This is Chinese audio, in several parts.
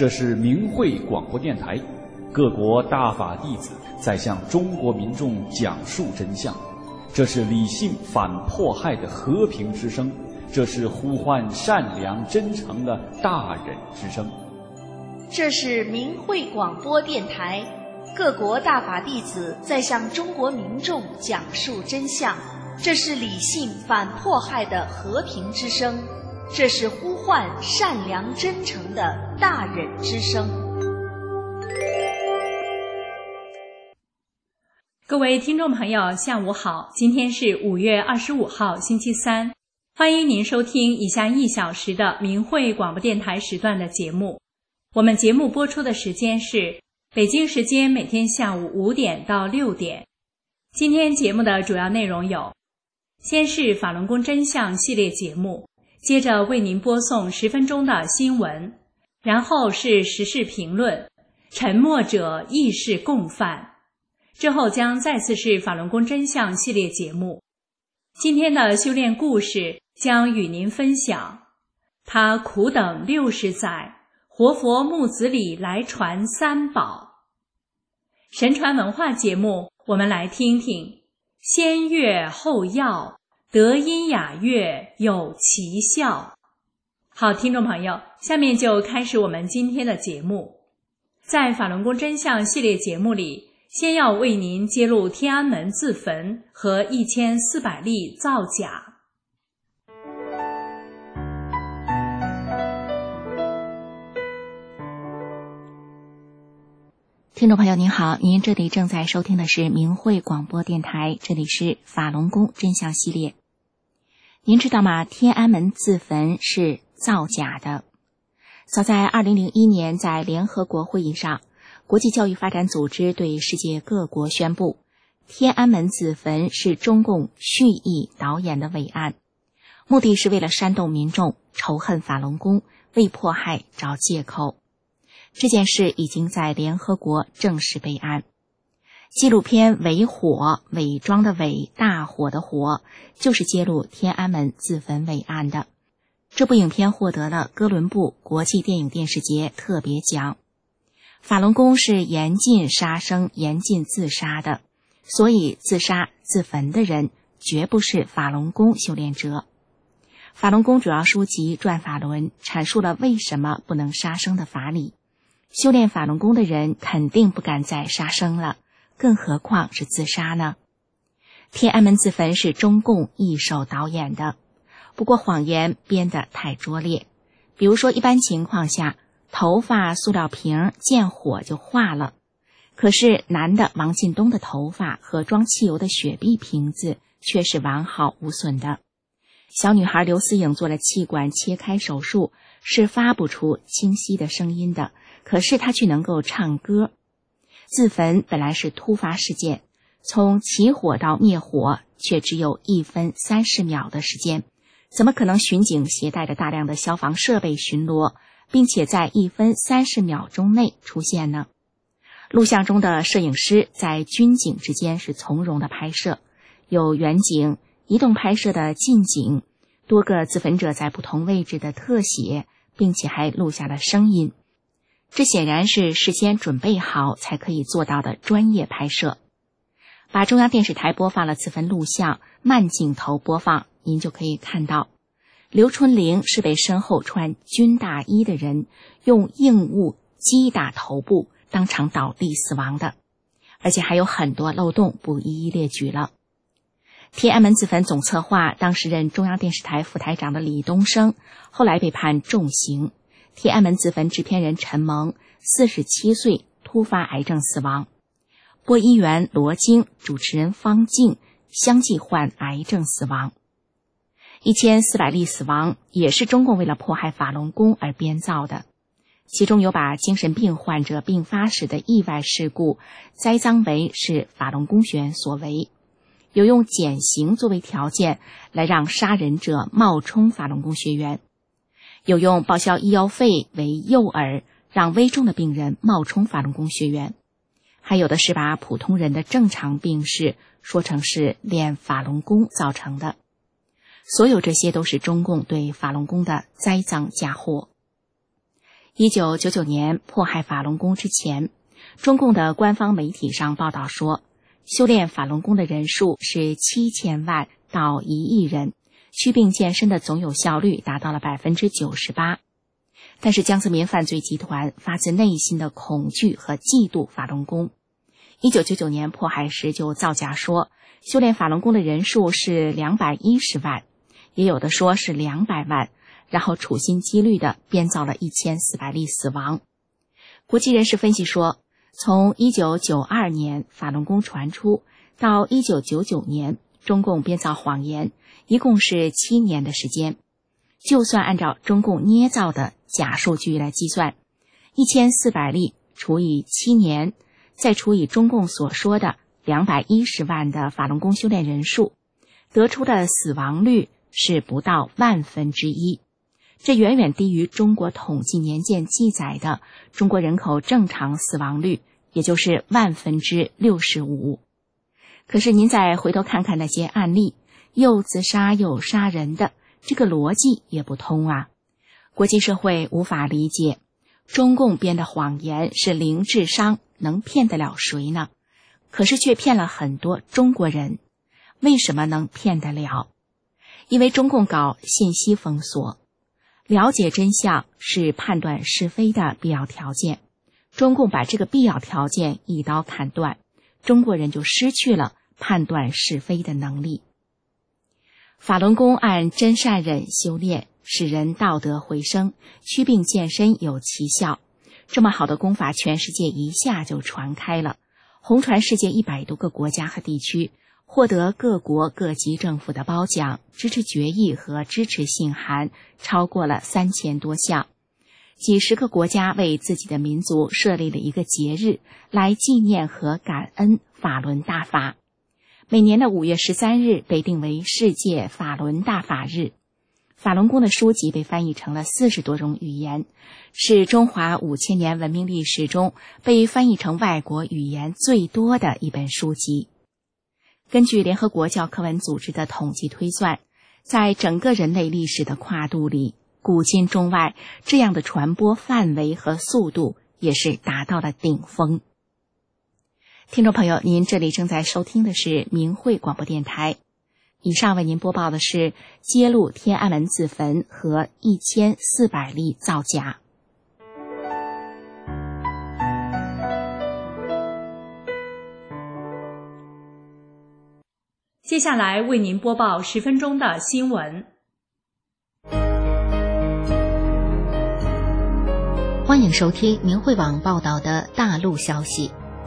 这是明慧广播电台，各国大法弟子在向中国民众讲述真相。这是理性反迫害的和平之声，这是呼唤善良真诚的大忍之声。 这是明慧广播电台，各国大法弟子在向中国民众讲述真相。这是理性反迫害的和平之声，这是呼唤善良真诚的大忍之声。 各位听众朋友，下午好，今天是5月25号，星期三，欢迎您收听以下1小时的明慧广播电台时段的节目。我们节目播出的时间是北京时间每天下午5点到6点。今天节目的主要内容有：先是法轮功真相系列节目，接着为您播送10分钟的新闻，然后是时事评论，沉默者亦是共犯。之后将再次是法轮功真相系列节目。今天的修炼故事将与您分享，他苦等60载，活佛木子李来传三宝。神传文化节目，我们来听听先乐后药，德音雅乐有奇效。好，听众朋友，下面就开始我们今天的节目。在法轮功真相系列节目里，先要为您揭露天安门自焚和1400例造假。 听众朋友您好，您这里正在收听的是明慧广播电台，这里是法轮功真相系列。您知道吗？天安门自焚是造假的。早在2001年，在联合国会议上，国际教育发展组织对世界各国宣布，天安门自焚是中共蓄意导演的伪案，目的是为了煽动民众仇恨法轮功，为迫害找借口。这件事已经在联合国正式备案。纪录片《伪火》，伪装的伪，大火的火，就是揭露天安门自焚伪案的。这部影片获得了哥伦布国际电影电视节特别奖。法轮功是严禁杀生、严禁自杀的，所以自杀自焚的人绝不是法轮功修炼者。法轮功主要书籍《转法轮》阐述了为什么不能杀生的法理。修炼法轮功的人肯定不敢再杀生了，更何况是自杀呢？天安门自焚是中共一手导演的，不过谎言编得太拙劣。比如说，一般情况下，头发塑料瓶见火就化了，可是男的王进东的头发和装汽油的雪碧瓶子却是完好无损的。小女孩刘思颖做了气管切开手术，是发不出清晰的声音的，可是她却能够唱歌。自焚本来是突发事件，从起火到灭火却只有1分30秒的时间，怎么可能巡警携带着大量的消防设备巡逻，并且在1分30秒钟内出现呢？录像中的摄影师在军警之间是从容的拍摄，有远景、移动拍摄的近景，多个自焚者在不同位置的特写，并且还录下了声音。这显然是事先准备好才可以做到的专业拍摄。把中央电视台播放了自焚录像，慢镜头播放，您就可以看到刘春玲是被身后穿军大衣的人用硬物击打头部，当场倒地死亡的，而且还有很多漏洞，不一一列举了。天安门自焚总策划当时任中央电视台副台长的李东生，后来被判重刑。天安门自焚制片人陈蒙47岁突发癌症死亡，播音员罗京、主持人方静相继患癌症死亡。1400例死亡也是中共为了迫害法轮功而编造的，其中有把精神病患者病发时的意外事故栽赃为是法轮功学员所为，有用减刑作为条件来让杀人者冒充法轮功学员，有用报销医药费为诱饵，让危重的病人冒充法轮功学员，还有的是把普通人的正常病史说成是练法轮功造成的。所有这些都是中共对法轮功的栽赃嫁祸。 1999年迫害法轮功之前，中共的官方媒体上报道说，修炼法轮功的人数是7000万到1亿人，祛病健身的总有效率达到了 98%。但是江泽民犯罪集团发自内心的恐惧和嫉妒法轮功。1999年迫害时就造假说，修炼法轮功的人数是210万，也有的说是200万，然后处心积虑地编造了1400例死亡。国际人士分析说，从1992年法轮功传出到1999年中共编造谎言，一共是7年的时间。就算按照中共捏造的假数据来计算，1400例除以7年，再除以中共所说的210万的法轮功修炼人数，得出的死亡率是不到1/1000，这远远低于中国统计年鉴记载的中国人口正常死亡率，也就是65%。可是您再回头看看那些案例，又自杀又杀人的，这个逻辑也不通啊！国际社会无法理解，中共编的谎言是零智商，能骗得了谁呢？可是却骗了很多中国人。为什么能骗得了？因为中共搞信息封锁，了解真相是判断是非的必要条件。中共把这个必要条件一刀砍断，中国人就失去了判断是非的能力。法轮功按真善忍修炼，使人道德回升，祛病健身有奇效。这么好的功法，全世界一下就传开了，红传世界100多个国家和地区，获得各国各级政府的褒奖、支持决议和支持信函超过了3000多项。几十个国家为自己的民族设立了一个节日，来纪念和感恩法轮大法。每年的5月13日被定为世界法轮大法日。法轮功的书籍被翻译成了40多种语言，是中华5000年文明历史中被翻译成外国语言最多的一本书籍。根据联合国教科文组织的统计推算，在整个人类历史的跨度里，古今中外这样的传播范围和速度也是达到了顶峰。听众朋友，您这里正在收听的是明慧广播电台。以上为您播报的是揭露天安门自焚和1400例造假。 接下来为您播报10分钟的新闻。 欢迎收听明慧网报道的大陆消息。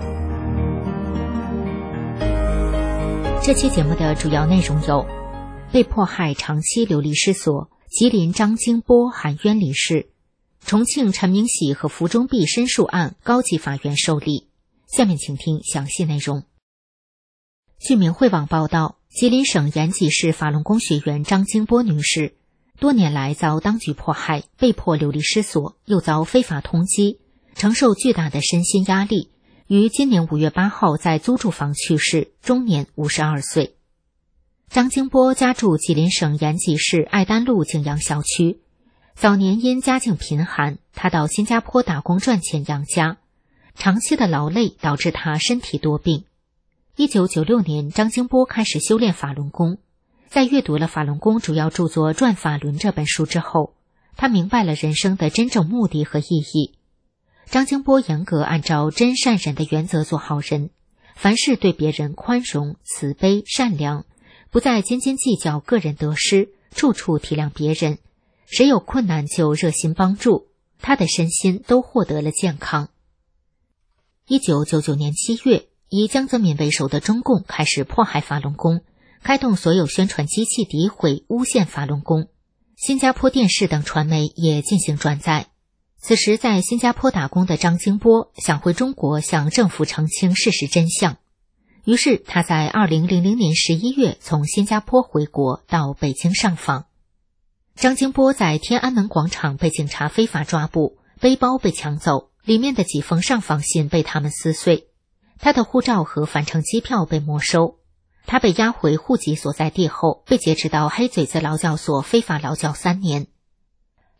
这期节目的主要内容有：被迫害长期流离失所，吉林张金波含冤离世；重庆陈明喜和胡忠弼申诉案高级法院受理。下面请听详细内容。据明慧网报道，吉林省延吉市法轮功学员张金波女士多年来遭当局迫害，被迫流离失所，又遭非法通缉，承受巨大的身心压力，于今年5月8号在租住房去世，终年52岁。张金波家住吉林省延吉市爱丹路景阳小区，早年因家境贫寒，他到新加坡打工赚钱养家，长期的劳累导致他身体多病。1996年，张金波开始修炼法轮功。在阅读了法轮功主要著作《转法轮》这本书之后，他明白了人生的真正目的和意义。张金波严格按照真善忍的原则做好人，凡事对别人宽容、慈悲、善良，不再斤斤计较个人得失，处处体谅别人，谁有困难就热心帮助，他的身心都获得了健康。1999年7月，以江泽民为首的中共开始迫害法轮功，开动所有宣传机器诋毁、诬陷法轮功。新加坡电视等传媒也进行转载。此时在新加坡打工的张金波想回中国向政府澄清事实真相，于是他在2000年11月从新加坡回国到北京上访。张金波在天安门广场被警察非法抓捕，背包被抢走，里面的几封上访信被他们撕碎，他的护照和返程机票被没收。他被押回户籍所在地后，被劫持到黑嘴子劳教所非法劳教3年。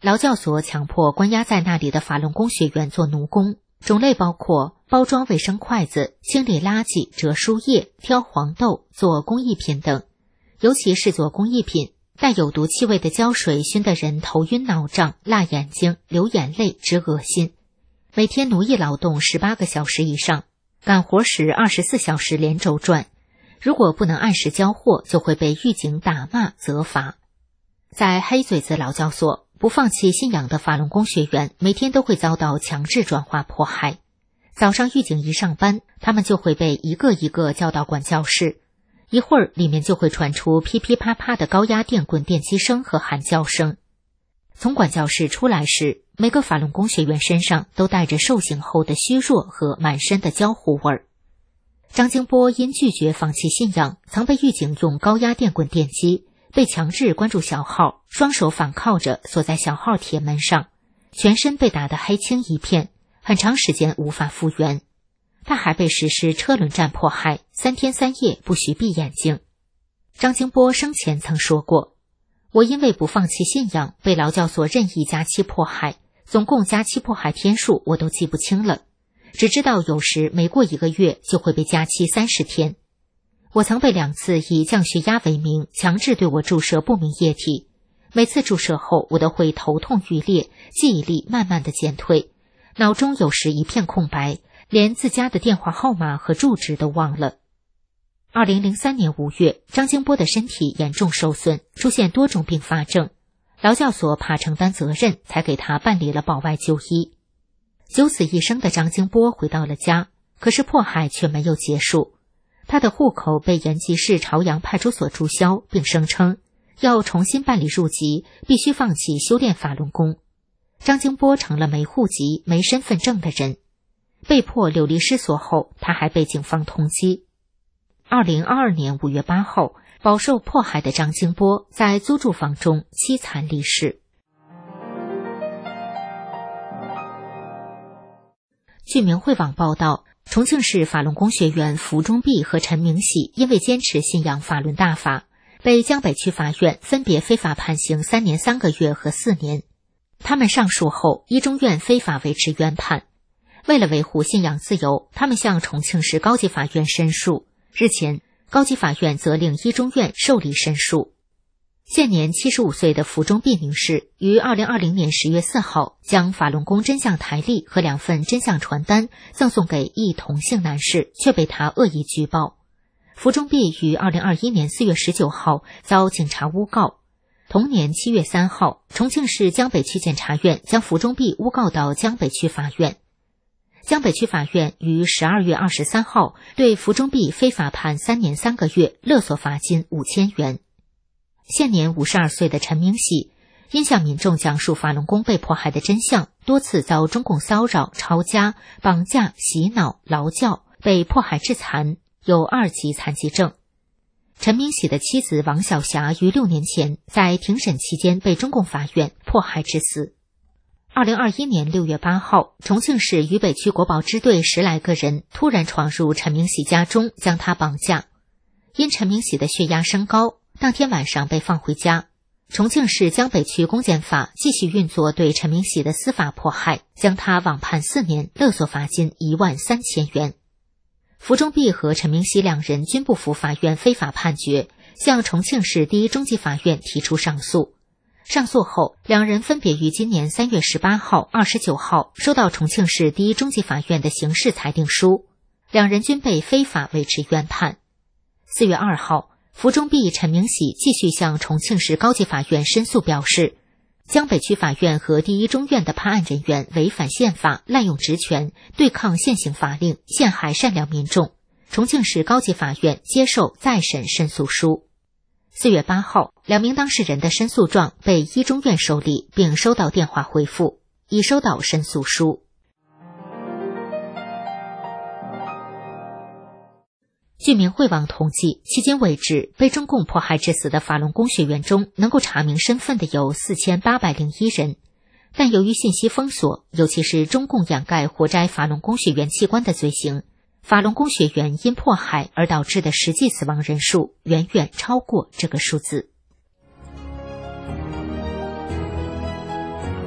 劳教所强迫关押在那里的法轮功学员做奴工，种类包括包装卫生筷子、清理垃圾、折书叶、挑黄豆、做工艺品等。尤其是做工艺品，带有毒气味的胶水熏得人头晕脑胀、辣眼睛、流眼泪，直恶心。每天奴役劳动18个小时以上，干活时24小时连轴转。如果不能按时交货，就会被狱警打骂责罚。在黑嘴子劳教所，不放弃信仰的法轮功学员每天都会遭到强制转化迫害。早上狱警一上班，他们就会被一个一个叫到管教室，一会儿里面就会传出噼噼啪啪的高压电棍电击声和喊叫声。从管教室出来时，每个法轮功学员身上都带着受刑后的虚弱和满身的焦糊味儿。张经波因拒绝放弃信仰，曾被狱警用高压电棍电击，被强制关注小号，双手反靠着锁在小号铁门上，全身被打得黑青一片，很长时间无法复原。他还被实施车轮战迫害，3天3夜不许闭眼睛。张经波生前曾说过，我因为不放弃信仰，被劳教所任意加期迫害，总共加期迫害天数我都记不清了，只知道有时没过1个月就会被加期30天。我曾被2次以降血压为名强制对我注射不明液体，每次注射后我都会头痛欲裂，记忆力慢慢的减退，脑中有时一片空白，连自家的电话号码和住址都忘了。2003年5月，张经波的身体严重受损，出现多种并发症，劳教所怕承担责任，才给他办理了保外就医。九死一生的张经波回到了家，可是迫害却没有结束。他的户口被延吉市朝阳派出所注销，并声称要重新办理入籍，必须放弃修炼法轮功。张经波成了没户籍、没身份证的人。被迫流离失所后，他还被警方通缉。2022年5月8号，饱受迫害的张经波在租住房中凄惨离世。据明慧网报道，重庆市法轮功学员符中弼和陈明喜因为坚持信仰法轮大法，被江北区法院分别非法判刑3年3个月和4年。他们上诉后，一中院非法维持原判。为了维护信仰自由，他们向重庆市高级法院申诉。日前，高级法院责令一中院受理申诉。现年75岁的符中弼女士于2020年10月4号将法轮功真相台历和2份真相传单赠送给一同姓男士，却被他恶意举报。符中弼于2021年4月19号遭警察诬告。同年7月3号，重庆市江北区检察院将符中弼诬告到江北区法院。江北区法院于12月23号对符中弼非法判3年3个月，勒索罚金5000元。现年52岁的陈明喜因向民众讲述法轮功被迫害的真相，多次遭中共骚扰、抄家、绑架、洗脑、劳教，被迫害致残，有2级残疾症。陈明喜的妻子王小霞于6年前在庭审期间被中共法院迫害致死。2021年6月8号，重庆市渝北区国保支队10来个人突然闯入陈明喜家中，将他绑架。因陈明喜的血压升高，当天晚上被放回家。重庆市江北区公检法继续运作对陈明喜的司法迫害，将他网判4年，勒索罚金13000元。符中弼和陈明喜2人均不服法院非法判决，向重庆市第一中级法院提出上诉。上诉后，2人分别于今年3月18号、29号收到重庆市第一中级法院的刑事裁定书，2人均被非法维持原判。4月2号，符中弼、陈明喜继续向重庆市高级法院申诉，表示江北区法院和第一中院的判案人员违反宪法，滥用职权，对抗现行法令，陷害善良民众。重庆市高级法院接受再审申诉书。4月8号，2名当事人的申诉状被一中院受理，并收到电话回复，已收到申诉书。据明慧网统计，迄今为止被中共迫害致死的法轮功学员中，能够查明身份的有4801人，但由于信息封锁，尤其是中共掩盖活摘法轮功学员器官的罪行，法轮功学员因迫害而导致的实际死亡人数远远超过这个数字。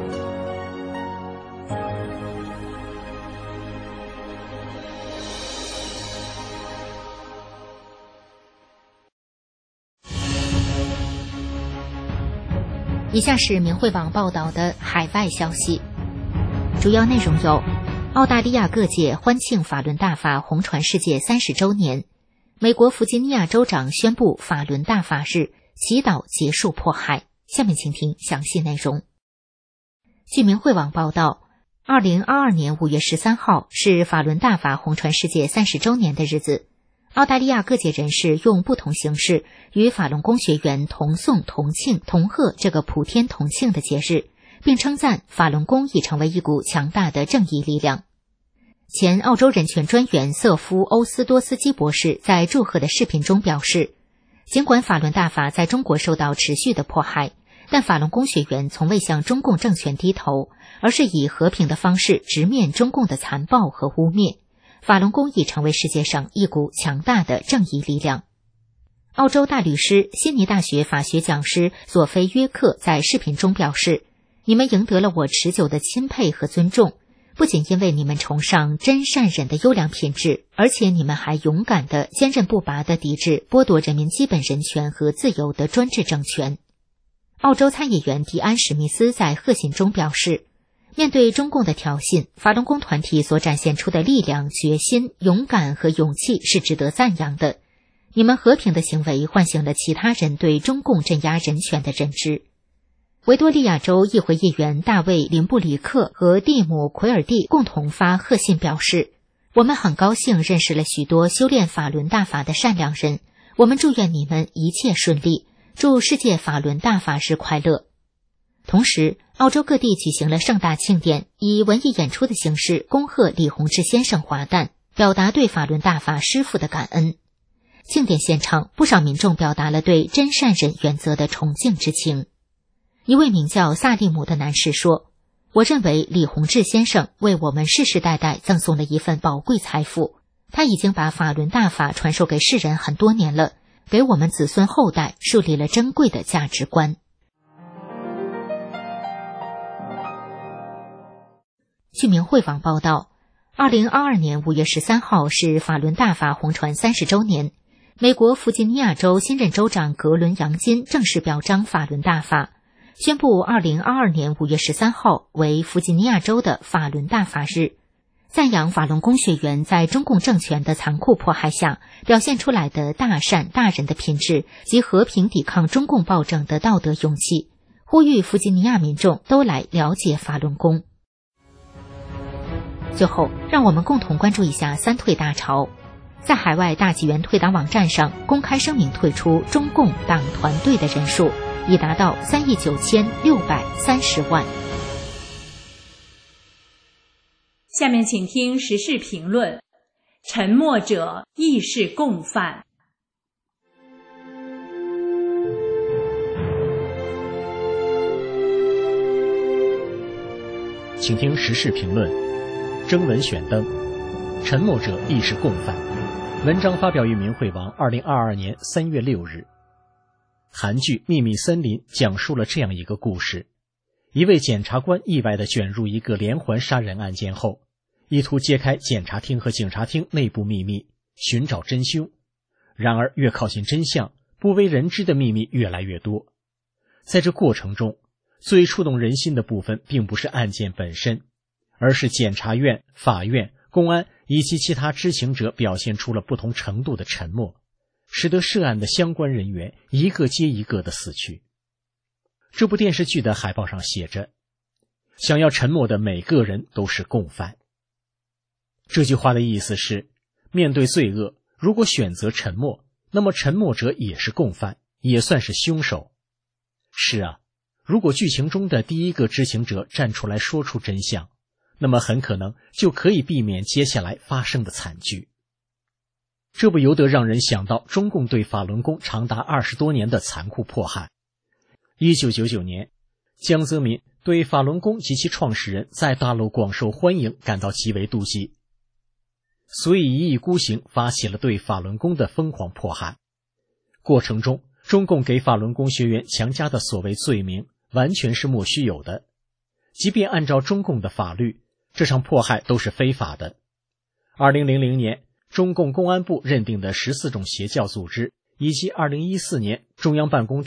以下是明慧网报道的海外消息，主要内容有：澳大利亚各界欢庆法轮大法红传世界30周年，美国弗吉尼亚州长宣布法轮大法日，祈祷结束迫害。下面请听详细内容。据明慧网报道，2022年5月13号是法轮大法红传世界30周年的日子。澳大利亚各界人士用不同形式与法轮功学员同颂、同庆、同贺这个普天同庆的节日，并称赞法轮功已成为一股强大的正义力量。前澳洲人权专员瑟夫·欧斯多斯基博士在祝贺的视频中表示，尽管法轮大法在中国受到持续的迫害，但法轮功学员从未向中共政权低头，而是以和平的方式直面中共的残暴和污蔑。法轮功已成为世界上一股强大的正义力量。澳洲大律师、悉尼大学法学讲师索菲·约克在视频中表示，你们赢得了我持久的钦佩和尊重，不仅因为你们崇尚真善忍的优良品质，而且你们还勇敢地、坚韧不拔地抵制剥夺人民基本人权和自由的专制政权。澳洲参议员迪安·史密斯在贺信中表示，面对中共的挑衅，法轮功团体所展现出的力量、决心、勇敢和勇气是值得赞扬的。你们和平的行为唤醒了其他人对中共镇压人权的认知。维多利亚州议会议员大卫·林布里克和蒂姆·奎尔蒂共同发贺信表示，我们很高兴认识了许多修炼法轮大法的善良人，我们祝愿你们一切顺利，祝世界法轮大法日快乐。同时，澳洲各地举行了盛大庆典，以文艺演出的形式恭贺李洪志先生华诞，表达对法轮大法师父的感恩。庆典现场，不少民众表达了对真善忍原则的崇敬之情。一位名叫萨利姆的男士说，我认为李洪志先生为我们世世代代赠送了一份宝贵财富，他已经把法轮大法传授给世人很多年了，给我们子孙后代树立了珍贵的价值观。据明慧网报道，2022年5月13号是法轮大法红传30周年，美国弗吉尼亚州新任州长格伦·杨金正式表彰法轮大法，宣布2022年5月13号为弗吉尼亚州的法轮大法日，赞扬法轮功学员在中共政权的残酷迫害下表现出来的大善大仁的品质及和平抵抗中共暴政的道德勇气，呼吁弗吉尼亚民众都来了解法轮功。最后，让我们共同关注一下三退大潮。在海外大纪元退党网站上公开声明退出中共党团队的人数已达到3亿9630万。 下面请听时事评论：沉默者亦是共犯。 请听时事评论。征文选登，沉默者亦是共犯。文章发表于明慧网2022年3月6日。韩剧《秘密森林》讲述了这样一个故事：一位检察官意外地卷入一个连环杀人案件后，意图揭开检察厅和警察厅内部秘密，寻找真凶。然而越靠近真相，不为人知的秘密越来越多。在这过程中，最触动人心的部分并不是案件本身，而是检察院、法院、公安以及其他知情者表现出了不同程度的沉默，使得涉案的相关人员一个接一个的死去。这部电视剧的海报上写着，想要沉默的每个人都是共犯。这句话的意思是，面对罪恶，如果选择沉默，那么沉默者也是共犯，也算是凶手。是啊，如果剧情中的第一个知情者站出来说出真相，那么很可能就可以避免接下来发生的惨剧。这不由得让人想到中共对法轮功长达20多年的残酷迫害。1999年，江泽民对法轮功及其创始人在大陆广受欢迎感到极为妒忌，所以一意孤行发起了对法轮功的疯狂迫害。过程中，中共给法轮功学员强加的所谓罪名完全是莫须有的，即便按照中共的法律，这场迫害都是非法的。2000年，中共公安部认定的14种邪教组织，以及2014年中央办公厅、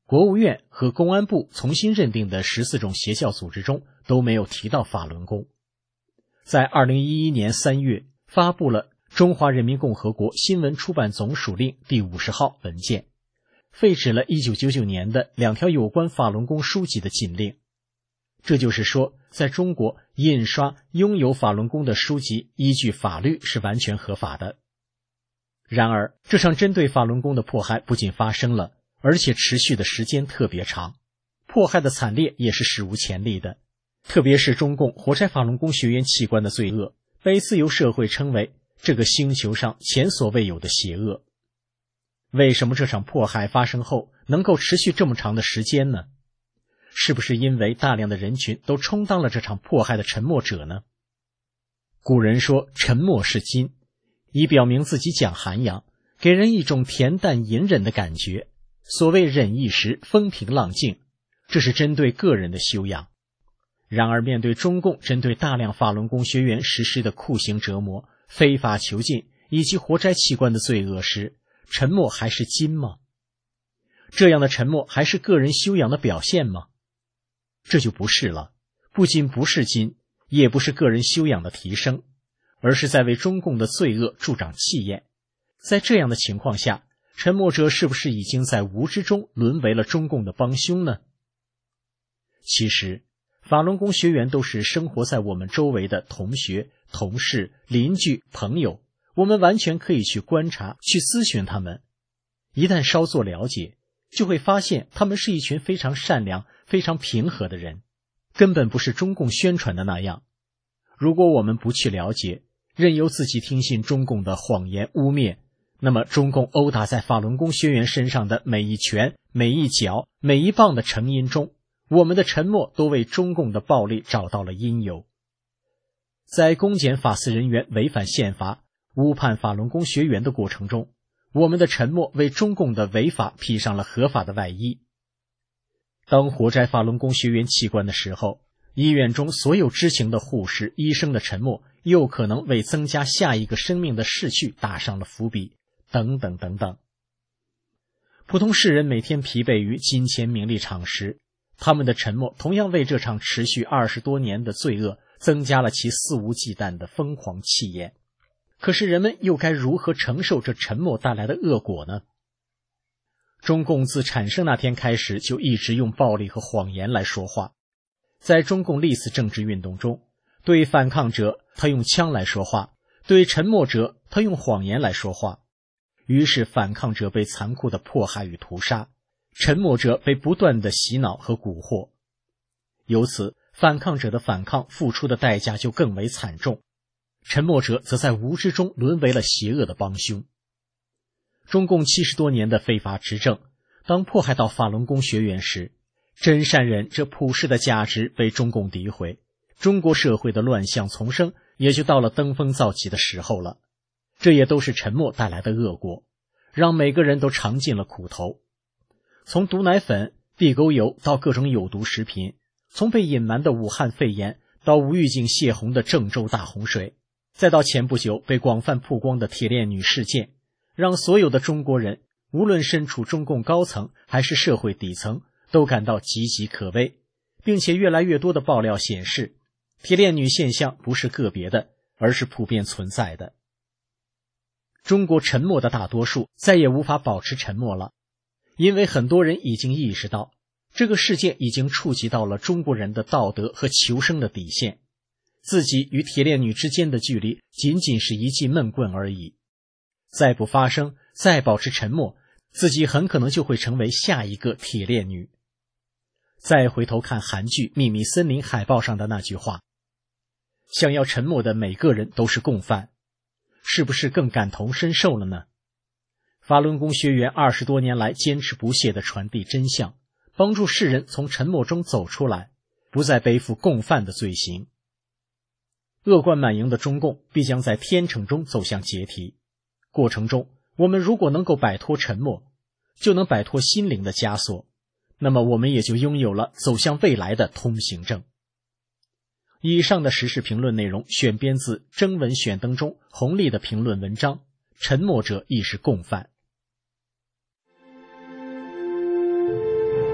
国务院和公安部重新认定的14种邪教组织中都没有提到法轮功。在2011年3月发布了《中华人民共和国新闻出版总署令》第50号文件，废止了1999年的2条有关法轮功书籍的禁令。这就是说，在中国印刷拥有法轮功的书籍依据法律是完全合法的。然而，这场针对法轮功的迫害不仅发生了，而且持续的时间特别长，迫害的惨烈也是史无前例的。特别是中共活摘法轮功学员器官的罪恶，被自由社会称为这个星球上前所未有的邪恶。为什么这场迫害发生后能够持续这么长的时间呢？是不是因为大量的人群都充当了这场迫害的沉默者呢？古人说沉默是金，以表明自己讲涵养，给人一种恬淡隐忍的感觉。所谓忍一时风平浪静，这是针对个人的修养。然而面对中共针对大量法轮功学员实施的酷刑折磨、非法囚禁以及活摘器官的罪恶时，沉默还是金吗？这样的沉默还是个人修养的表现吗？这就不是了，不仅不是金，也不是个人修养的提升，而是在为中共的罪恶助长气焰。在这样的情况下，沉默者是不是已经在无知中沦为了中共的帮凶呢？其实法轮功学员都是生活在我们周围的同学、同事、邻居、朋友，我们完全可以去观察、去咨询他们。一旦稍作了解，就会发现他们是一群非常善良、非常平和的人，根本不是中共宣传的那样。如果我们不去了解，任由自己听信中共的谎言污蔑，那么中共殴打在法轮功学员身上的每一拳、每一脚、每一棒的成因中，我们的沉默都为中共的暴力找到了因由。在公检法司人员违反宪法、误判法轮功学员的过程中，我们的沉默为中共的违法披上了合法的外衣。当活摘法轮功学员器官的时候，医院中所有知情的护士、医生的沉默又可能为增加下一个生命的逝去打上了伏笔，等等等等。普通世人每天疲惫于金钱、名利、场时，他们的沉默同样为这场持续20多年的罪恶增加了其肆无忌惮的疯狂气焰。可是人们又该如何承受这沉默带来的恶果呢？中共自产生那天开始就一直用暴力和谎言来说话。在中共历次政治运动中，对反抗者他用枪来说话，对沉默者他用谎言来说话。于是反抗者被残酷的迫害与屠杀，沉默者被不断的洗脑和蛊惑。由此反抗者的反抗付出的代价就更为惨重，沉默者则在无知中沦为了邪恶的帮凶。中共70多年的非法执政，当迫害到法轮功学员时，真善忍这普世的价值被中共诋毁，中国社会的乱象丛生也就到了登峰造极的时候了。这也都是沉默带来的恶果，让每个人都尝尽了苦头。从毒奶粉、地沟油到各种有毒食品，从被隐瞒的武汉肺炎到无预警泄洪的郑州大洪水，再到前不久被广泛曝光的铁链女事件，让所有的中国人，无论身处中共高层还是社会底层，都感到岌岌可危，并且越来越多的爆料显示，铁链女现象不是个别的，而是普遍存在的。中国沉默的大多数再也无法保持沉默了，因为很多人已经意识到，这个事件已经触及到了中国人的道德和求生的底线，自己与铁链女之间的距离仅仅是一记闷棍而已。再不发声，再保持沉默，自己很可能就会成为下一个铁链女。再回头看韩剧《秘密森林》海报上的那句话，想要沉默的每个人都是共犯，是不是更感同身受了呢？法轮功学员20多年来坚持不懈地传递真相，帮助世人从沉默中走出来，不再背负共犯的罪行。恶贯满盈的中共必将在天秤中走向解体，过程中我们如果能够摆脱沉默，就能摆脱心灵的枷锁，那么我们也就拥有了走向未来的通行证。以上的时事评论内容选编自征文选登中洪丽的评论文章，沉默者亦是共犯。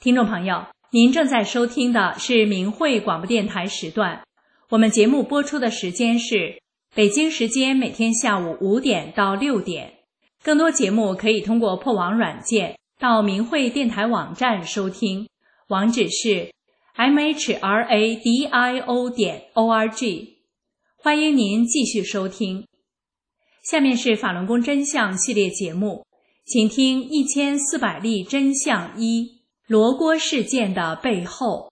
听众朋友，您正在收听的是明慧广播电台时段，我们节目播出的时间是北京时间每天下午5点到6点。更多节目可以通过破网软件到明慧电台网站收听，网址是 mhradio.org。 欢迎您继续收听。下面是法轮功真相系列节目，请听1400例真相1：罗锅事件的背后。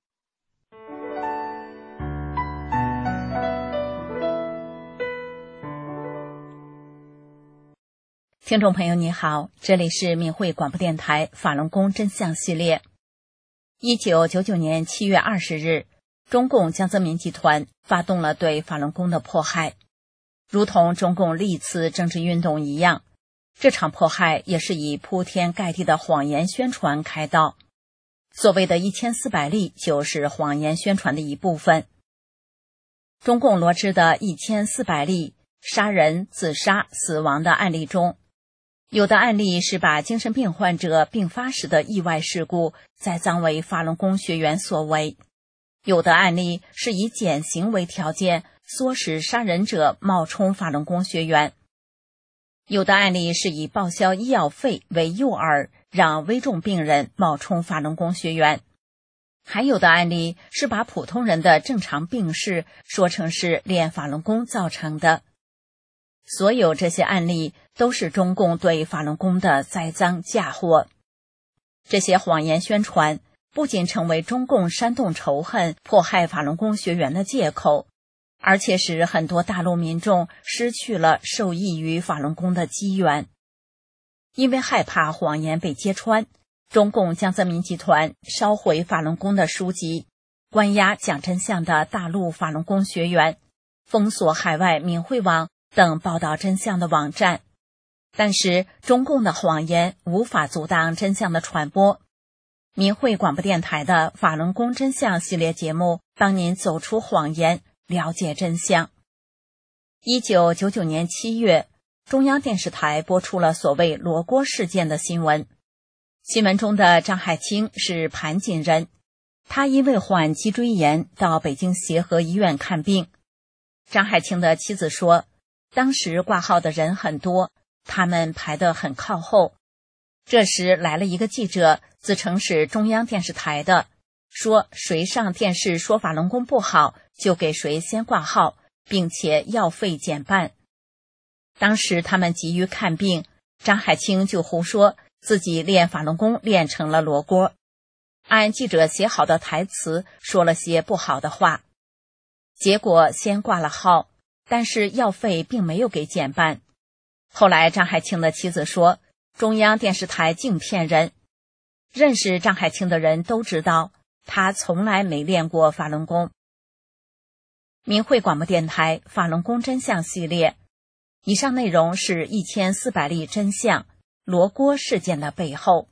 听众朋友你好，这里是明慧广播电台法轮功真相系列。1999年7月20日，中共江泽民集团发动了对法轮功的迫害，如同中共历次政治运动一样，这场迫害也是以铺天盖地的谎言宣传开道。所谓的1400例就是谎言宣传的一部分。中共罗织的1400例杀人、自杀、死亡的案例中，有的案例是把精神病患者病发时的意外事故栽赃为法轮功学员所为，有的案例是以减刑为条件唆使杀人者冒充法轮功学员，有的案例是以报销医药费为诱饵，让危重病人冒充法轮功学员，还有的案例是把普通人的正常病逝说成是练法轮功造成的。所有这些案例都是中共对法轮功的栽赃嫁祸。这些谎言宣传不仅成为中共煽动仇恨、迫害法轮功学员的借口，而且使很多大陆民众失去了受益于法轮功的机缘。因为害怕谎言被揭穿，中共江泽民集团烧毁法轮功的书籍，关押讲真相的大陆法轮功学员，封锁海外明慧网等报道真相的网站。但是中共的谎言无法阻挡真相的传播。明慧广播电台的法轮功真相系列节目帮您走出谎言，了解真相。1999年7月，中央电视台播出了所谓罗锅事件的新闻。新闻中的张海清是盘锦人，他因为患脊椎炎到北京协和医院看病。张海清的妻子说，当时挂号的人很多，他们排得很靠后。这时来了一个记者，自称是中央电视台的，说谁上电视说法轮功不好，就给谁先挂号，并且药费减半。当时他们急于看病，张海清就胡说自己练法轮功练成了罗锅，按记者写好的台词说了些不好的话。结果先挂了号，但是药费并没有给减半。后来张海清的妻子说，中央电视台净骗人。认识张海清的人都知道，他从来没练过法轮功。明慧广播电台法轮功真相系列，以上内容是1400例真相，罗锅事件的背后。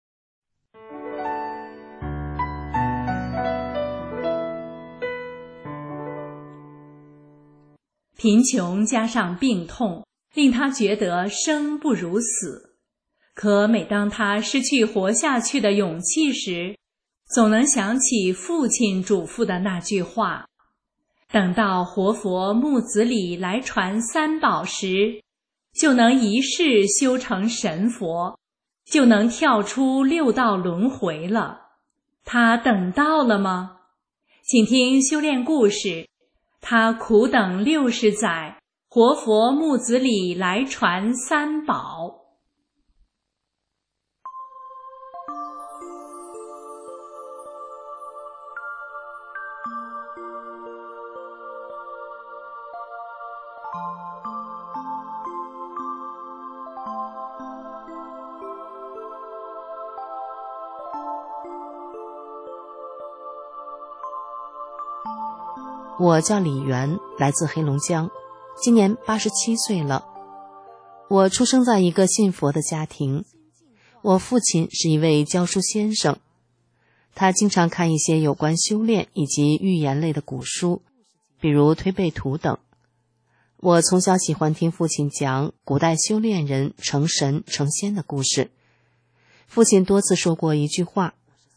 贫穷加上病痛，令他觉得生不如死。可每当他失去活下去的勇气时，总能想起父亲嘱咐的那句话：等到活佛木子李来传三宝时，就能一世修成神佛，就能跳出6道轮回了。他等到了吗？请听修炼故事，他苦等60载，活佛木子李来传三宝。 我叫李媛，来自黑龙江，今年87岁了。我出生在一个信佛的家庭，我父亲是一位教书先生，他经常看一些有关修炼以及寓言类的古书，比如推背图等。我从小喜欢听父亲讲古代修炼人成神成仙的故事。父亲多次说过一句话：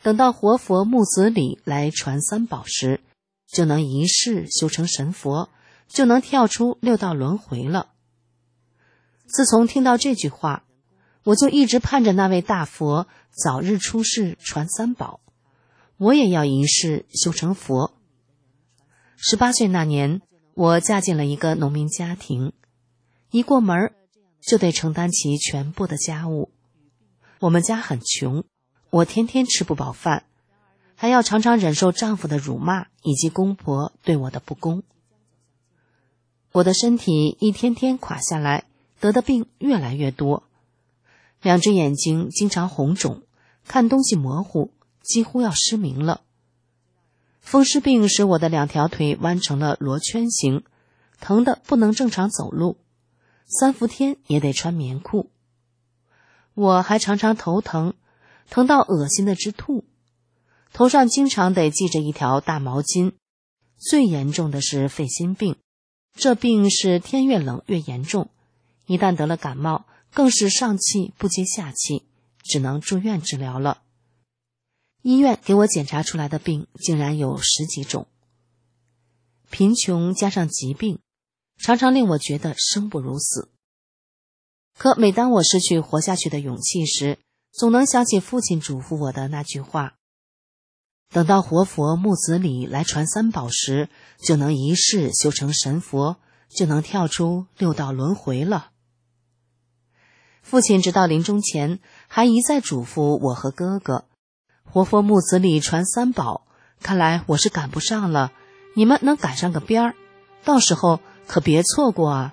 等到活佛木子李来传三宝时，就能一世修成神佛，就能跳出六道轮回了。自从听到这句话，我就一直盼着那位大佛早日出世传三宝，我也要一世修成佛。18岁那年，我嫁进了一个农民家庭，一过门就得承担起全部的家务。我们家很穷，我天天吃不饱饭，还要常常忍受丈夫的辱骂以及公婆对我的不公。我的身体一天天垮下来，得的病越来越多，2只眼睛经常红肿，看东西模糊，几乎要失明了。风湿病使我的2条腿弯成了罗圈形，疼得不能正常走路，3伏天也得穿棉裤。我还常常头疼，疼到恶心的直吐，头上经常得系着一条大毛巾。最严重的是肺心病，这病是天越冷越严重，一旦得了感冒，更是上气不接下气，只能住院治疗了。医院给我检查出来的病竟然有10几种。贫穷加上疾病，常常令我觉得生不如死。可每当我失去活下去的勇气时，总能想起父亲嘱咐我的那句话：等到活佛木子李来传三宝时，就能一世修成神佛，就能跳出六道轮回了。父亲直到临终前还一再嘱咐我和哥哥，活佛木子李传三宝，看来我是赶不上了，你们能赶上个边儿，到时候可别错过啊。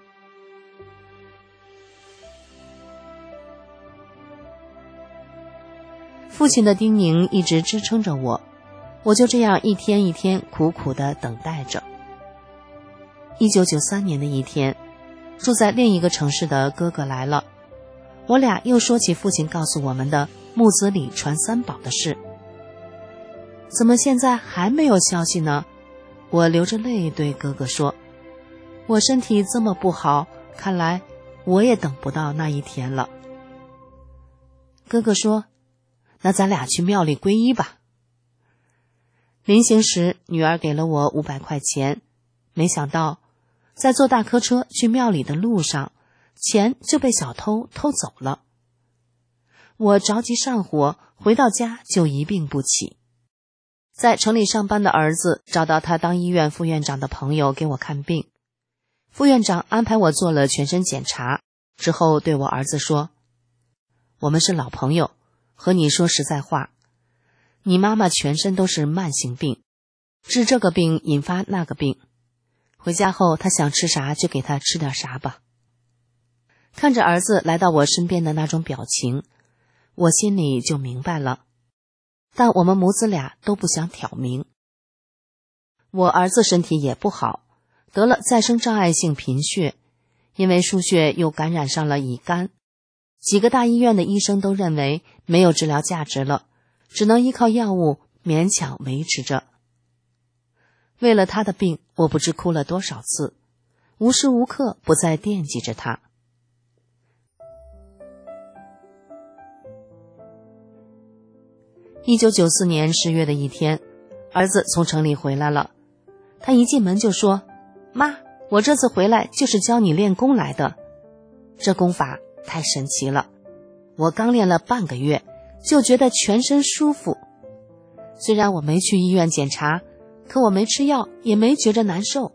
父亲的叮咛一直支撑着我，我就这样一天一天苦苦地等待着。1993年的一天，住在另一个城市的哥哥来了，我俩又说起父亲告诉我们的木子李传三宝的事。怎么现在还没有消息呢？我流着泪对哥哥说，我身体这么不好，看来我也等不到那一天了。哥哥说，那咱俩去庙里皈依吧。临行时，女儿给了我500块钱，没想到在坐大客车去庙里的路上，钱就被小偷偷走了。我着急上火，回到家就一病不起。在城里上班的儿子找到他当医院副院长的朋友给我看病，副院长安排我做了全身检查，之后对我儿子说，我们是老朋友，和你说实在话，你妈妈全身都是慢性病，治这个病引发那个病，回家后她想吃啥就给她吃点啥吧。看着儿子来到我身边的那种表情，我心里就明白了，但我们母子俩都不想挑明。我儿子身体也不好，得了再生障碍性贫血，因为输血又感染上了乙肝，几个大医院的医生都认为没有治疗价值了，只能依靠药物勉强维持着。为了他的病，我不知哭了多少次，无时无刻不在惦记着他。1994年10月的一天，儿子从城里回来了，他一进门就说，妈，我这次回来就是教你练功来的，这功法太神奇了，我刚练了半个月就觉得全身舒服，虽然我没去医院检查，可我没吃药也没觉着难受。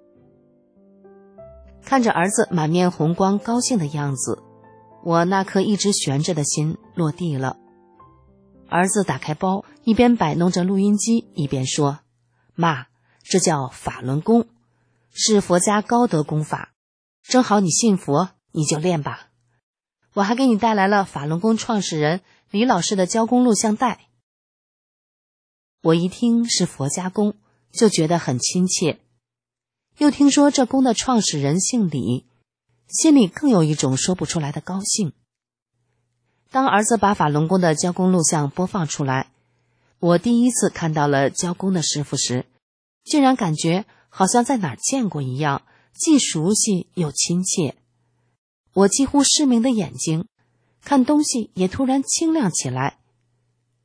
看着儿子满面红光高兴的样子，我那颗一直悬着的心落地了。儿子打开包，一边摆弄着录音机，一边说，妈，这叫法轮功，是佛家高德功法，正好你信佛，你就练吧。我还给你带来了法轮功创始人李老师的教功录像带。我一听是佛家功，就觉得很亲切，又听说这功的创始人姓李，心里更有一种说不出来的高兴。当儿子把法轮功的教功录像播放出来，我第一次看到了教功的师傅时，竟然感觉好像在哪儿见过一样，既熟悉又亲切。我几乎失明的眼睛看东西也突然清亮起来。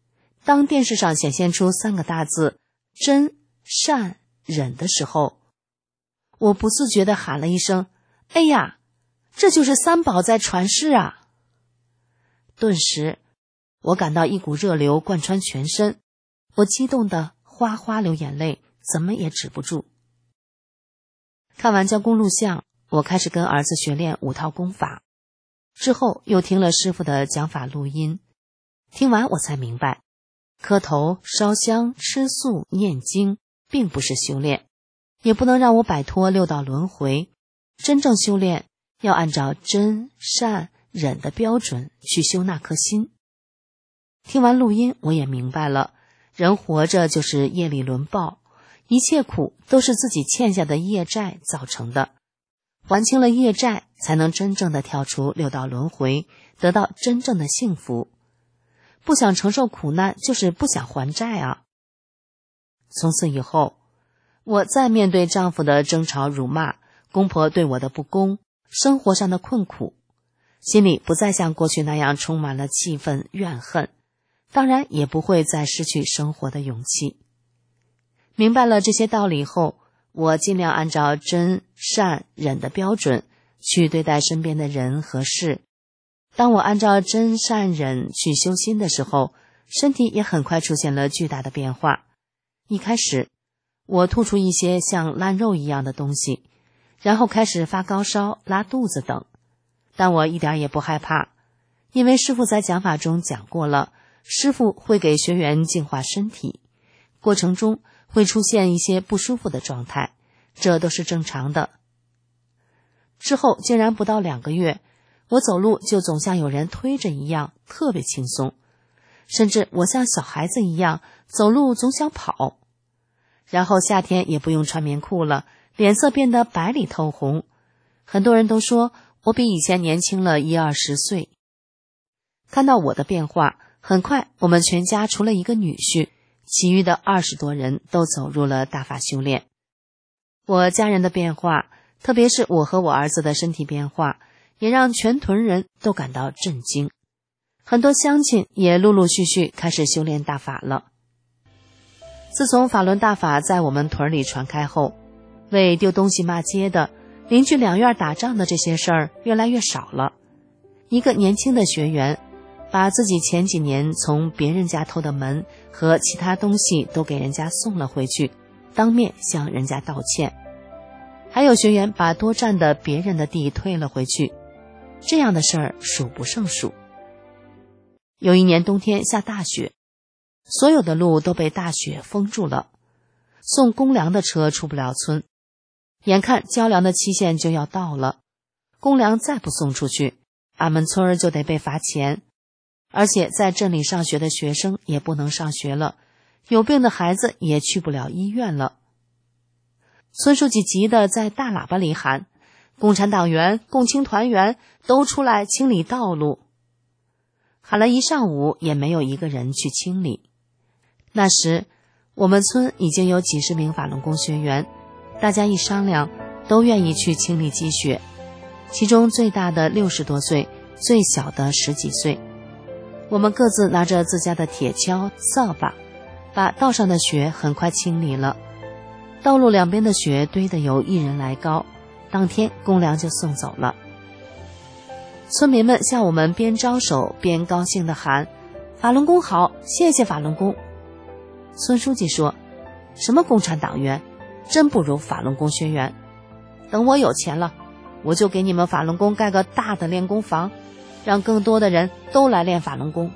当电视上显现出3个大字真、善、忍的时候，我不自觉地喊了一声，哎呀，这就是三宝在传世啊！顿时我感到一股热流贯穿全身，我激动得哗哗流眼泪，怎么也止不住。看完教功录像，我开始跟儿子学练5套功法，之后又听了师父的讲法录音，听完我才明白，磕头、烧香、吃素、念经并不是修炼，也不能让我摆脱6道轮回。真正修炼要按照真、善、忍的标准去修那颗心。听完录音，我也明白了，人活着就是业力轮报，一切苦都是自己欠下的业债造成的，还清了业债，才能真正的跳出6道轮回，得到真正的幸福。不想承受苦难，就是不想还债啊。从此以后，我再面对丈夫的争吵辱骂，公婆对我的不公，生活上的困苦，心里不再像过去那样充满了气愤怨恨，当然也不会再失去生活的勇气。明白了这些道理后，我尽量按照真、善、忍的标准去对待身边的人和事。当我按照真、善、忍去修心的时候，身体也很快出现了巨大的变化。一开始，我吐出一些像烂肉一样的东西，然后开始发高烧、拉肚子等。但我一点也不害怕，因为师父在讲法中讲过了，师父会给学员净化身体，过程中会出现一些不舒服的状态，这都是正常的。之后竟然不到2个月，我走路就总像有人推着一样，特别轻松，甚至我像小孩子一样，走路总想跑。然后夏天也不用穿棉裤了，脸色变得白里透红。很多人都说我比以前年轻了10-20岁。看到我的变化，很快我们全家除了一个女婿，其余的20多人都走入了大法修炼。我家人的变化，特别是我和我儿子的身体变化，也让全屯人都感到震惊。很多乡亲也陆陆续续开始修炼大法了。自从法轮大法在我们屯里传开后，为丢东西骂街的、邻居2院打仗的这些事儿越来越少了。一个年轻的学员把自己前几年从别人家偷的门和其他东西都给人家送了回去，当面向人家道歉。还有学员把多占的别人的地退了回去，这样的事儿数不胜数。有一年冬天下大雪，所有的路都被大雪封住了，送公粮的车出不了村。眼看交粮的期限就要到了，公粮再不送出去，俺们村儿就得被罚钱。而且在镇里上学的学生也不能上学了，有病的孩子也去不了医院了。村书记急得在大喇叭里喊，共产党员、共青团员都出来清理道路。喊了一上午也没有一个人去清理。那时我们村已经有几十名法轮功学员，大家一商量都愿意去清理积雪，其中最大的60多岁，最小的10几岁。我们各自拿着自家的铁锹、扫把，把道上的雪很快清理了。道路两边的雪堆得有1人来高，当天公粮就送走了。村民们向我们边招手边高兴地喊，法轮功好，谢谢法轮功。村书记说，什么共产党员，真不如法轮功学员。等我有钱了，我就给你们法轮功盖个大的练功房，让更多的人都来练法轮功。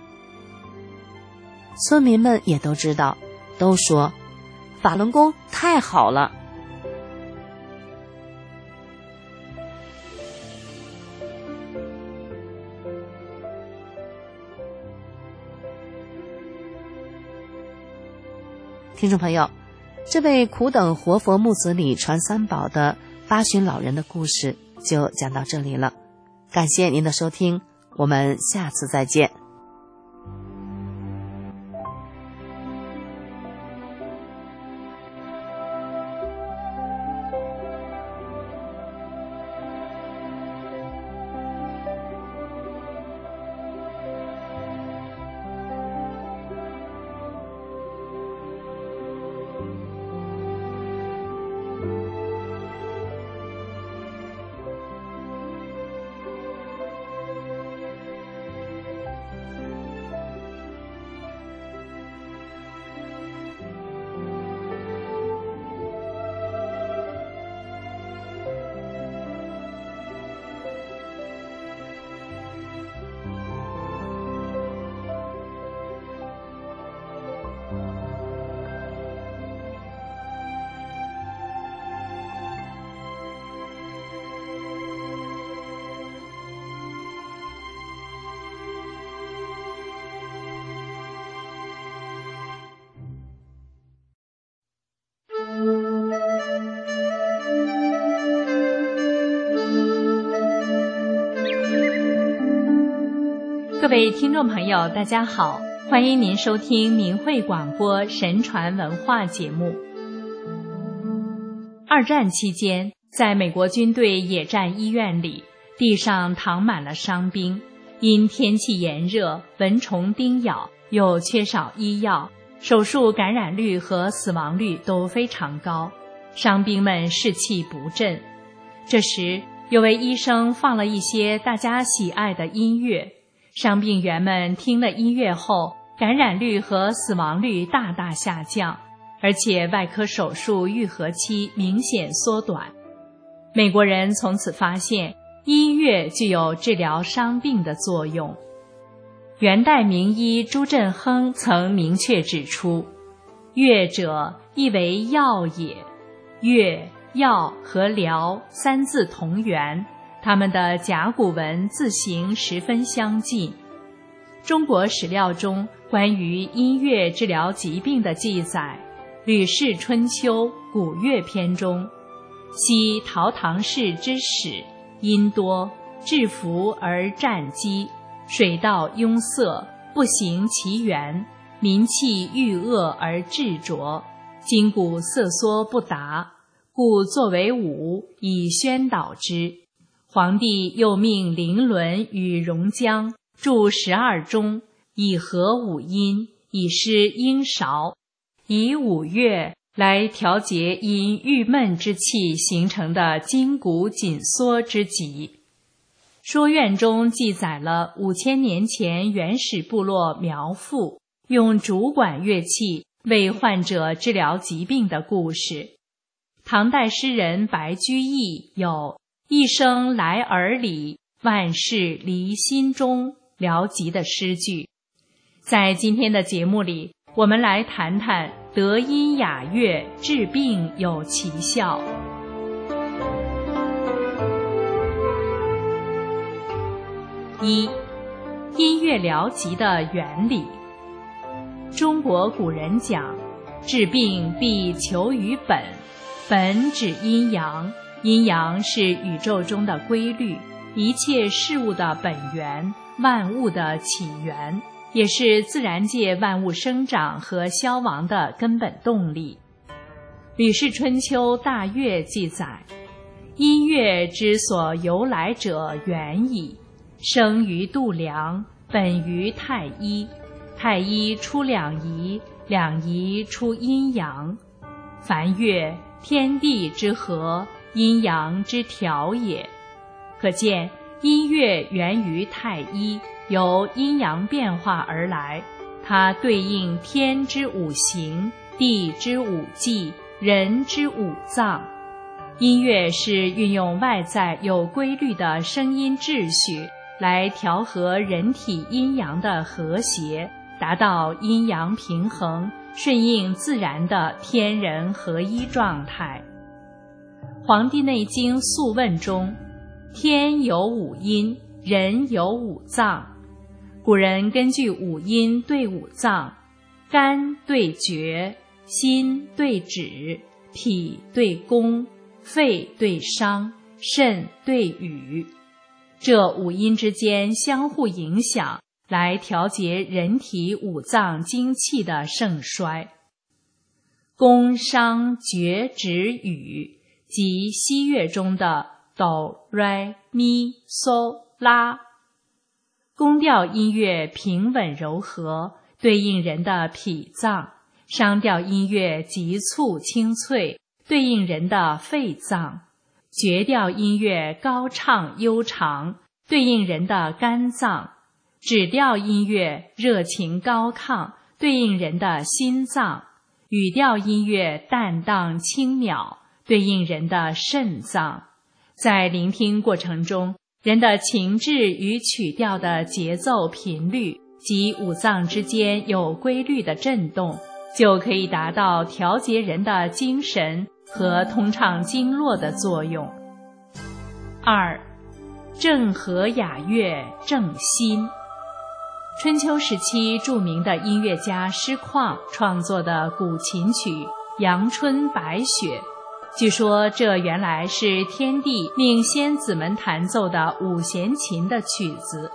村民们也都知道，都说法轮功太好了。听众朋友，这位苦等活佛木子里传三宝的八旬老人的故事就讲到这里了，感谢您的收听，我们下次再见。 各位听众朋友，大家好，欢迎您收听明慧广播神传文化节目。二战期间，在美国军队野战医院里，地上躺满了伤兵，因天气炎热，蚊虫叮咬，又缺少医药，手术感染率和死亡率都非常高，伤兵们士气不振。这时，有位医生放了一些大家喜爱的音乐，伤病员们听了音乐后，感染率和死亡率大大下降，而且外科手术愈合期明显缩短。美国人从此发现音乐具有治疗伤病的作用。元代名医朱振亨曾明确指出，乐者亦为药也，乐、药和疗三字同源，他们的甲骨文字形十分相近。中国史料中关于音乐治疗疾病的记载，《吕氏春秋·古乐篇》中，昔陶唐氏之始，音多，治服而战机，水道壅塞，不行其源，民气郁恶而治浊，筋骨瑟缩不达，故作为舞以宣导之。皇帝又命伶伦与戎将著12钟，以和五音，以施音韶，以五乐来调节因郁闷之气形成的筋骨紧缩之疾。说院中记载了5000年前原始部落苗妇用竹管乐器为患者治疗疾病的故事。唐代诗人白居易有一声来耳里，万事离心中疗疾的诗句。在今天的节目里，我们来谈谈德音雅乐治病有奇效。一、音乐疗疾的原理。中国古人讲，治病必求于本，本指阴阳，阴阳是宇宙中的规律，一切事物的本源，万物的起源，也是自然界万物生长和消亡的根本动力。《吕氏春秋·大乐》记载，音乐之所由来者远矣，生于度量，本于太一，太一出两仪，两仪出阴阳。凡乐，天地之和，阴阳之调也。可见音乐源于太一，由阴阳变化而来，它对应天之五行，地之五纪，人之五脏。音乐是运用外在有规律的声音秩序来调和人体阴阳的和谐，达到阴阳平衡，顺应自然的天人合一状态。《黄帝内经·素问》中，天有五音，人有五脏。古人根据五音对五脏，肝对厥，心对止，脾对宫，肺对商，肾对羽，这五音之间相互影响，来调节人体五脏精气的盛衰。宫、商、厥、止、羽即西乐中的哆、来、咪、嗦、拉。宫调音乐平稳柔和，对应人的脾脏；商调音乐急促清脆，对应人的肺脏；厥调音乐高畅悠长，对应人的肝脏；止调音乐热情高亢，对应人的心脏；语调音乐淡荡轻渺，对应人的肾脏。在聆听过程中，人的情志与曲调的节奏频率及五脏之间有规律的震动，就可以达到调节人的精神和通畅经络的作用。二、正和雅乐正心。春秋时期著名的音乐家师旷创作的古琴曲《阳春白雪》，据说这原来是天帝命仙子们弹奏的五弦琴的曲子，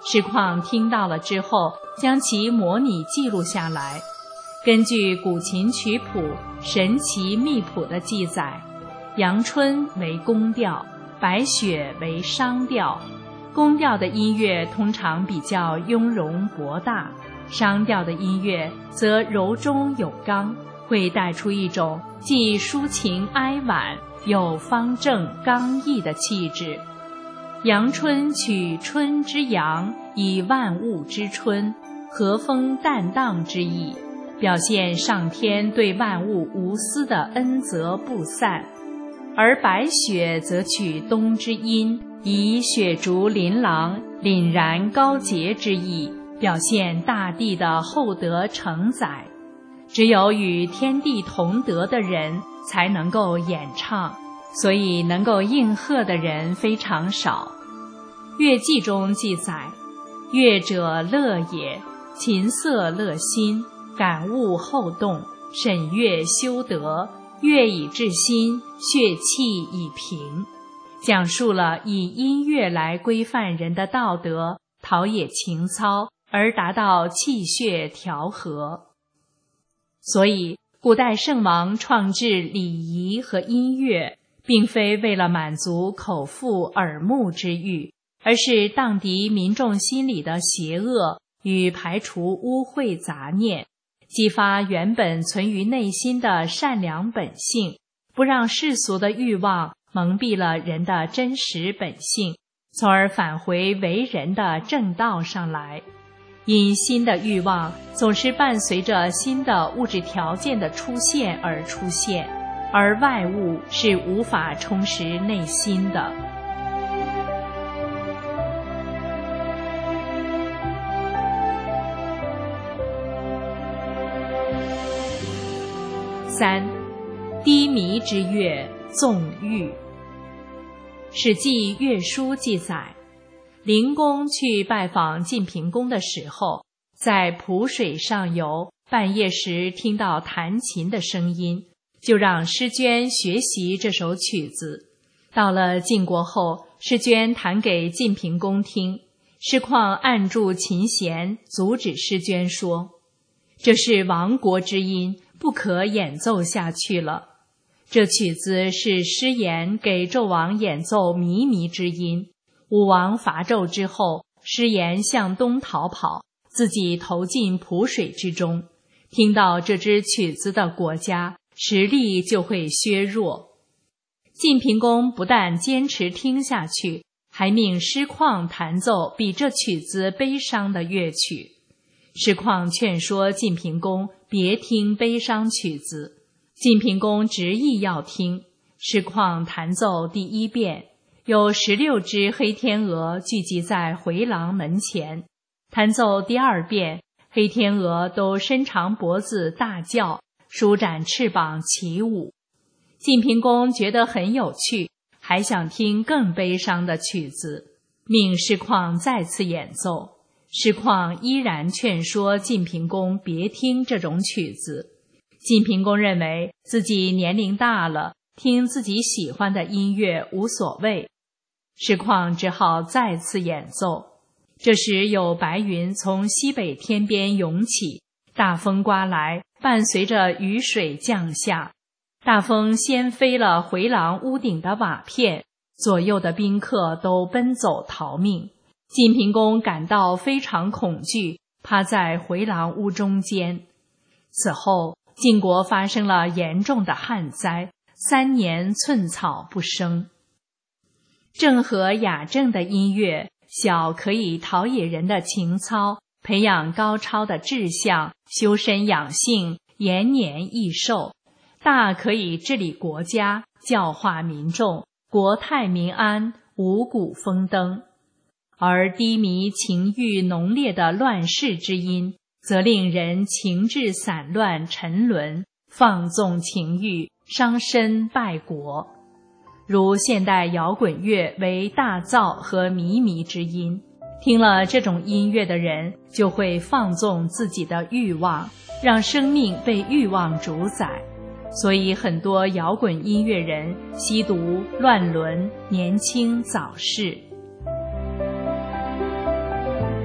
实况听到了之后，将其模拟记录下来。根据古琴曲谱《神奇秘谱》的记载，阳春为宫调，白雪为商调。宫调的音乐通常比较雍容博大，商调的音乐则柔中有刚，会带出一种既抒情哀婉又方正刚毅的气质。阳春取春之阳，以万物之春，和风淡荡之意，表现上天对万物无私的恩泽不散；而白雪则取冬之阴，以雪竹琳琅、凛然高洁之意，表现大地的厚德承载。只有与天地同德的人才能够演唱，所以能够应和的人非常少。乐记中记载，乐者乐也，琴瑟乐心，感悟后动，审乐修德，乐以治心，血气以平，讲述了以音乐来规范人的道德，陶冶情操，而达到气血调和。所以古代圣王创制礼仪和音乐，并非为了满足口腹耳目之欲，而是荡涤民众心里的邪恶与排除污秽杂念，激发原本存于内心的善良本性，不让世俗的欲望蒙蔽了人的真实本性，从而返回为人的正道上来。因新的欲望总是伴随着新的物质条件的出现而出现，而外物是无法充实内心的。3. 低迷之乐，纵欲。史记乐书记载，灵公去拜访晋平公的时候，在濮水上游，半夜时听到弹琴的声音，就让师娟学习这首曲子。到了晋国后，师娟弹给晋平公听，师旷按住琴弦，阻止师娟说：“这是亡国之音，不可演奏下去了。”这曲子是师言给纣王演奏靡靡之音。武王伐纣之后，师言向东逃跑，自己投进濮水之中。听到这支曲子的国家，实力就会削弱。晋平公不但坚持听下去，还命师旷弹奏比这曲子悲伤的乐曲。师旷劝说晋平公别听悲伤曲子，晋平公执意要听。师旷弹奏第1遍，有16只黑天鹅聚集在回廊门前。弹奏第2遍，黑天鹅都伸长脖子大叫，舒展翅膀起舞。晋平公觉得很有趣，还想听更悲伤的曲子，命师旷再次演奏。师旷依然劝说晋平公别听这种曲子。晋平公认为自己年龄大了，听自己喜欢的音乐无所谓。师旷只好再次演奏。这时有白云从西北天边涌起，大风刮来，伴随着雨水降下。大风掀飞了回廊屋顶的瓦片，左右的宾客都奔走逃命。晋平公感到非常恐惧，趴在回廊屋中间。此后晋国发生了严重的旱灾，3年寸草不生。正和雅正的音乐，小可以陶冶人的情操，培养高超的志向，修身养性，延年益寿；大可以治理国家，教化民众，国泰民安，五谷丰登。而低迷情欲浓烈的乱世之音，则令人情志散乱沉沦，放纵情欲，伤身败国。如现代摇滚乐为大噪和靡靡之音，听了这种音乐的人就会放纵自己的欲望，让生命被欲望主宰。所以很多摇滚音乐人吸毒、乱伦、年轻早逝。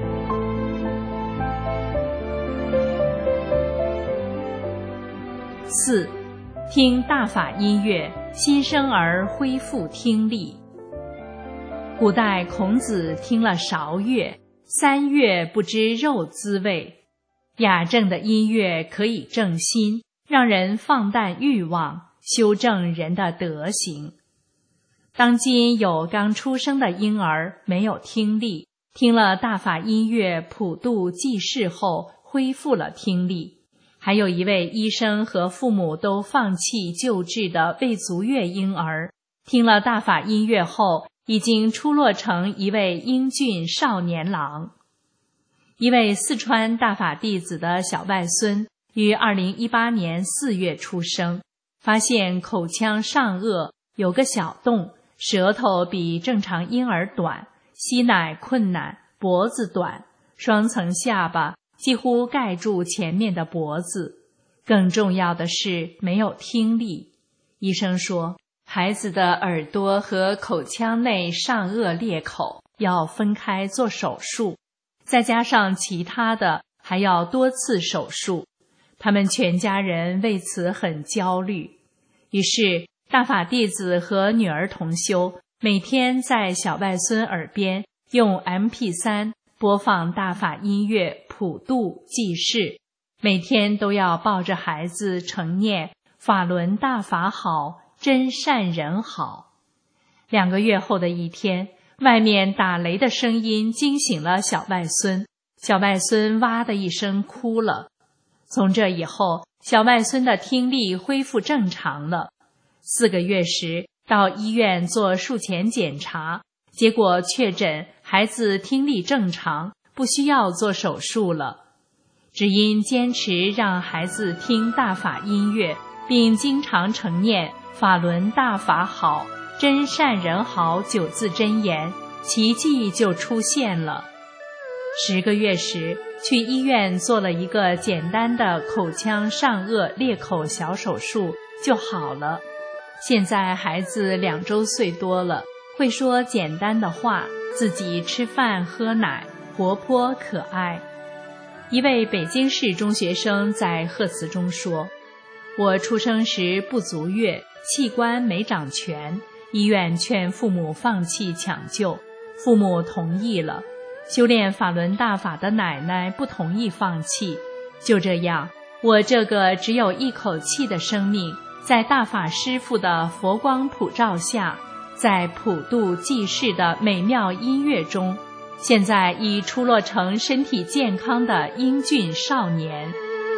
4. 听大法音乐，新生儿恢复听力。古代孔子听了韶乐，3月不知肉滋味。雅正的音乐可以正心，让人放淡欲望，修正人的德行。当今有刚出生的婴儿没有听力，听了大法音乐普度济世后恢复了听力。还有一位医生和父母都放弃救治的未足月婴儿，听了大法音乐后已经出落成一位英俊少年郎。一位四川大法弟子的小外孙于2018年4月出生，发现口腔上颚有个小洞，舌头比正常婴儿短，吸奶困难，脖子短，双层下巴几乎盖住前面的脖子，更重要的是没有听力。医生说，孩子的耳朵和口腔内上颚裂口要分开做手术，再加上其他的还要多次手术。他们全家人为此很焦虑。于是大法弟子和女儿同修每天在小外孙耳边用 MP3 播放大法音乐普度济世，每天都要抱着孩子承念法轮大法好，真善人好。2个月后的一天，外面打雷的声音惊醒了小外孙，小外孙哇的一声哭了。从这以后，小外孙的听力恢复正常了。4个月时到医院做术前检查，结果确诊孩子听力正常，不需要做手术了。只因坚持让孩子听大法音乐，并经常承念法轮大法好，真善人好9字真言，奇迹就出现了。10个月时去医院做了一个简单的口腔上颚裂口小手术就好了。现在孩子2周岁多了，会说简单的话，自己吃饭喝奶，活泼可爱。一位北京市中学生在贺词中说，我出生时不足月，器官没长全，医院劝父母放弃抢救，父母同意了。修炼法轮大法的奶奶不同意放弃，就这样，我这个只有一口气的生命，在大法师父的佛光普照下，在普度济世的美妙音乐中，现在已出落成身体健康的英俊少年。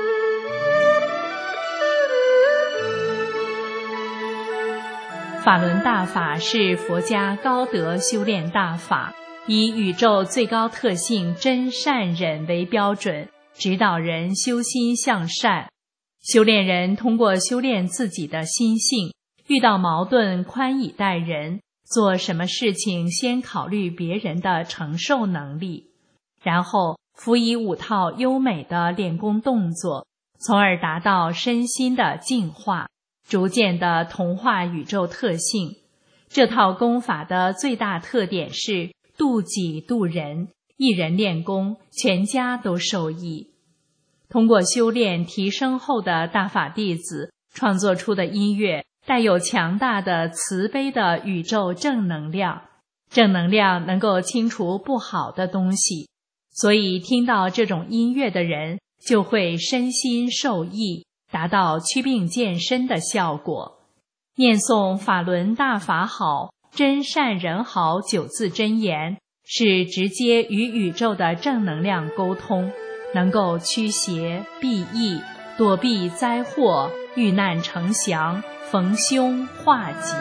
法轮大法是佛家高德修炼大法，以宇宙最高特性真善忍为标准，指导人修心向善。修炼人通过修炼自己的心性，遇到矛盾宽以待人，做什么事情先考虑别人的承受能力，然后辅以5套优美的练功动作，从而达到身心的净化，逐渐地同化宇宙特性。这套功法的最大特点是度己度人，一人练功，全家都受益。通过修炼提升后的大法弟子创作出的音乐，带有强大的慈悲的宇宙正能量，正能量能够清除不好的东西，所以听到这种音乐的人就会身心受益，达到祛病健身的效果。念诵法轮大法好，真善人好9字真言，是直接与宇宙的正能量沟通，能够驱邪避疫，躲避灾祸，遇难成祥，逢凶化吉。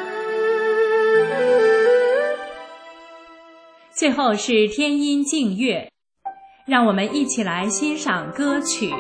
最后是天音净乐，让我们一起来欣赏歌曲。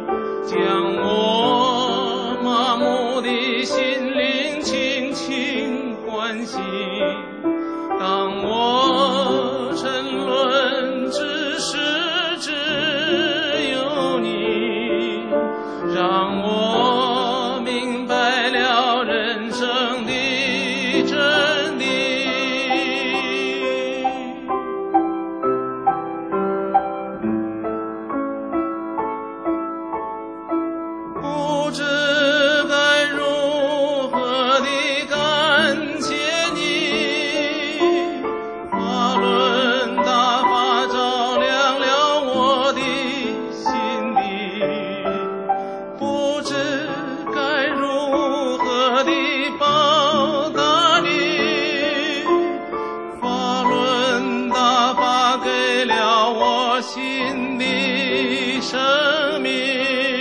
将我麻木的心灵轻轻新的生命。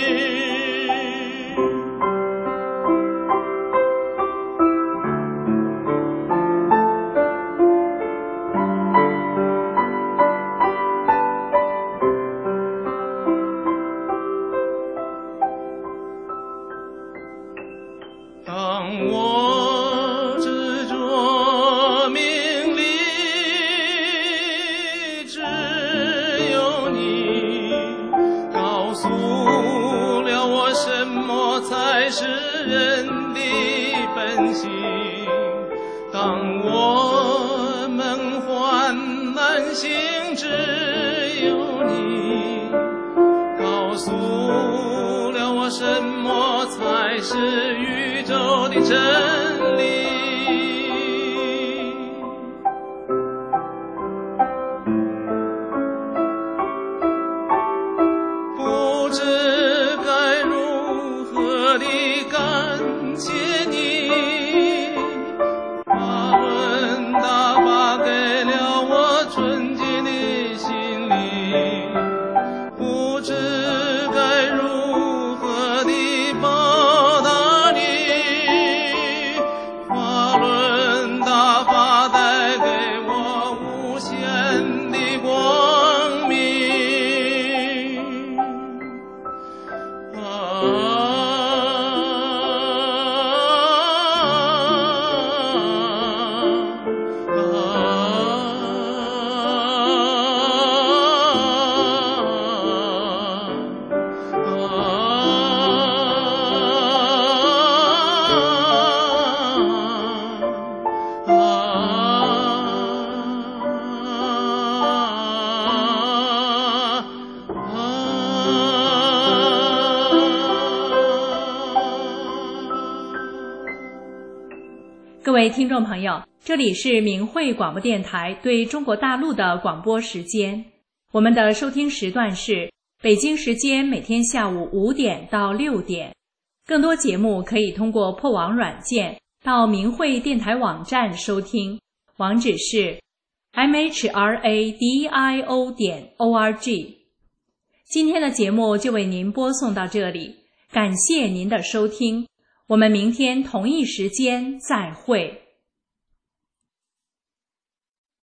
各位听众朋友，这里是明慧广播电台对中国大陆的广播时间。我们的收听时段是北京时间每天下午5点到6点。更多节目可以通过破网软件到明慧电台网站收听，网址是 mhradio.org。今天的节目就为您播送到这里，感谢您的收听。我们明天同一时间再会。